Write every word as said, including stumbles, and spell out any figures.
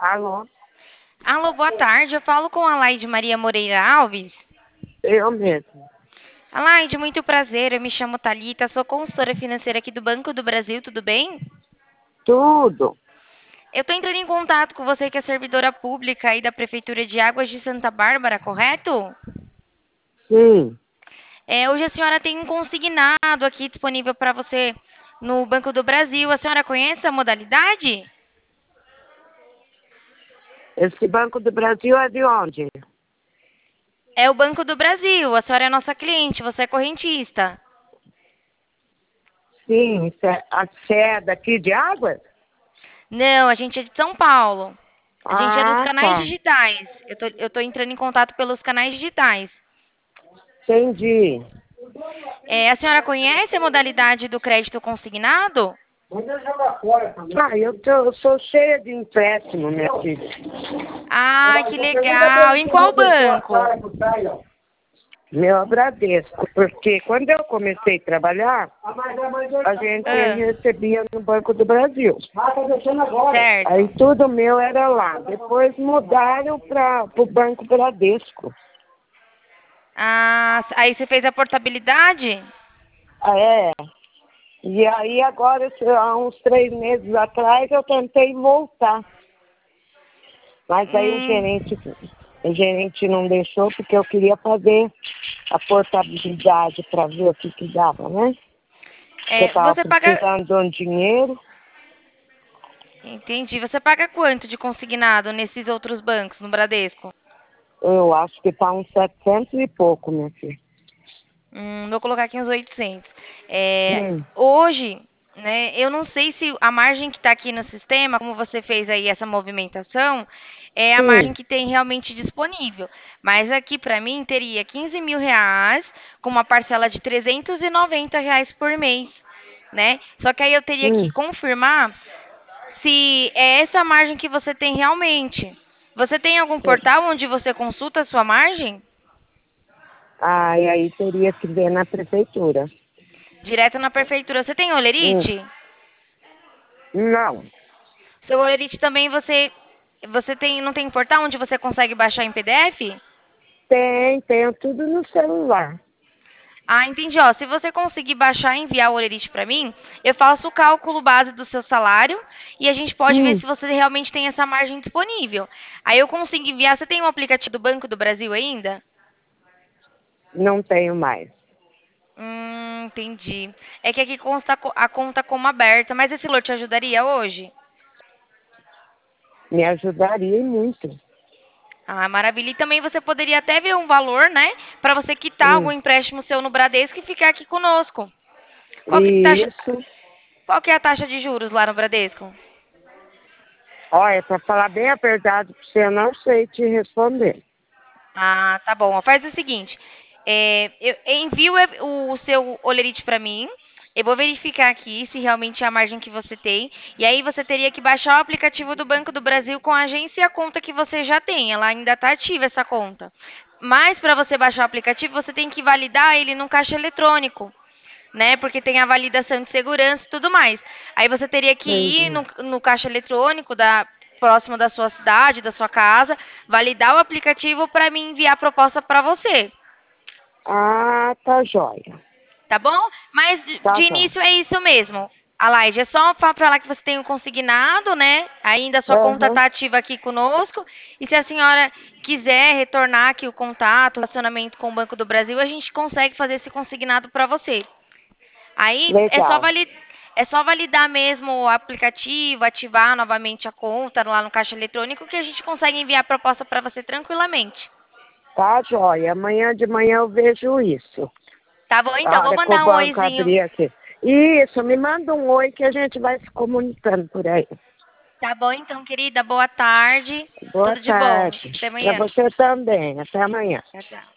Alô? Alô, boa tarde. Eu falo com a Laide Maria Moreira Alves. Eu mesmo. A Laide, muito prazer. Eu me chamo Thalita, sou consultora financeira aqui do Banco do Brasil, tudo bem? Tudo. Eu estou entrando em contato com você que é servidora pública aí da Prefeitura de Águas de Santa Bárbara, correto? Sim. É, hoje a senhora tem um consignado aqui disponível para você no Banco do Brasil. A senhora conhece a modalidade? Esse Banco do Brasil é de onde? É o Banco do Brasil. A senhora é nossa cliente, você é correntista. Sim, isso é- a você é daqui de Águas? Não, a gente é de São Paulo. A gente é dos Ah, canais tá. digitais. Eu tô, eu tô entrando em contato pelos canais digitais. Entendi. É, a senhora conhece a modalidade do crédito consignado? Ah, eu, tô, eu sou cheia de empréstimo, minha filha. Ah, que legal. Em qual banco? Meu Bradesco, porque quando eu comecei a trabalhar, a gente Ah, recebia no Banco do Brasil. Aí certo. tudo meu era lá. Depois mudaram para o Banco Bradesco. Ah, aí você fez a portabilidade? Ah, é. E aí agora, há uns três meses atrás, eu tentei voltar. Mas aí o Hum, gerente, o gerente não deixou porque eu queria fazer a portabilidade para ver o que que dava, né? Porque eu é, estava você paga. precisando de um dinheiro. Entendi. Você paga quanto de consignado nesses outros bancos, no Bradesco? Eu acho que está uns setecentos e pouco, minha filha. Hum, vou colocar aqui uns oitocentos. É, Hum, hoje, né, eu não sei se a margem que está aqui no sistema, como você fez aí essa movimentação, é a margem sim, que tem realmente disponível. Mas aqui para mim teria quinze mil reais com uma parcela de trezentos e noventa reais por mês, né? Só que aí eu teria que hum. confirmar se é essa margem que você tem realmente. Você tem algum portal onde você consulta a sua margem? Ah, e aí teria que ver na prefeitura. Direto na prefeitura. Você tem Hum, olerite? não, Seu Olerite também você você tem não tem portal onde você consegue baixar em P D F? tem, tenho tudo no celular. Ah, entendi. Ó, se você conseguir baixar e enviar o Olerite para mim, eu faço o cálculo base do seu salário e a gente pode ver Hum, se você realmente tem essa margem disponível. Aí eu consigo enviar. Você tem um aplicativo do Banco do Brasil ainda? não tenho mais. Hum, entendi. É que aqui consta co- a conta como aberta, mas esse valor te ajudaria hoje? Me ajudaria e muito. Ah, maravilha. E também você poderia até ver um valor, né, para você quitar algum Hum, empréstimo seu no Bradesco e ficar aqui conosco. Qual que, taxa, isso. qual que é a taxa de juros lá no Bradesco? Olha, para falar bem a verdade para você, eu não sei te responder. Ah, tá bom. Faz o seguinte, é, eu eu envio e- o, o seu olerite para mim, eu vou verificar aqui se realmente é a margem que você tem, e aí você teria que baixar o aplicativo do Banco do Brasil com a agência e a conta que você já tem, ela ainda está ativa essa conta. Mas para você baixar o aplicativo, você tem que validar ele no caixa eletrônico, né? Porque tem a validação de segurança e tudo mais. Aí você teria que ir Entendi. no, no caixa eletrônico da próximo da sua cidade, da sua casa, validar o aplicativo para me enviar a proposta para você, Ah, tá joia. tá bom? Mas de Tá de joia. início é isso mesmo. Alaide, é só fa- falar que você tem o consignado, né? Ainda a sua conta Aham. está ativa aqui conosco. E se a senhora quiser retornar aqui o contato, o relacionamento com o Banco do Brasil, a gente consegue fazer esse consignado para você. Aí é só Legal. vali- é só validar mesmo o aplicativo, ativar novamente a conta lá no caixa eletrônico que a gente consegue enviar a proposta para você tranquilamente. Tá joia. Amanhã de manhã eu vejo isso. Tá bom, A então, vou hora que o mandar um banco oizinho. abrir aqui. Isso, me manda um oi que a gente vai se comunicando por aí. Tá bom, então, querida, boa tarde. Boa Tudo de bom. tarde. Até Para amanhã. você também. Até amanhã. Tchau, tchau.